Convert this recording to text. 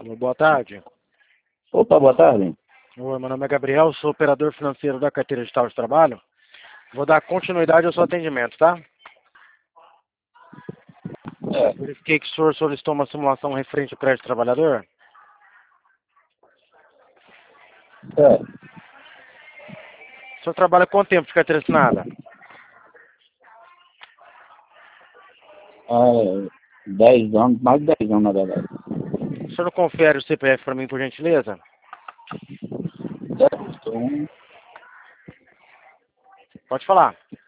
Boa tarde. Opa, boa tarde. Oi, meu nome é Gabriel, sou operador financeiro da carteira digital de trabalho. Vou dar continuidade ao seu atendimento, tá? Verifiquei que o senhor solicitou uma simulação referente ao crédito trabalhador. O senhor trabalha quanto tempo de carteira assinada? 10 anos, mais de 10 anos, na verdade. O senhor não confere o CPF para mim, por gentileza? Certo? Pode falar.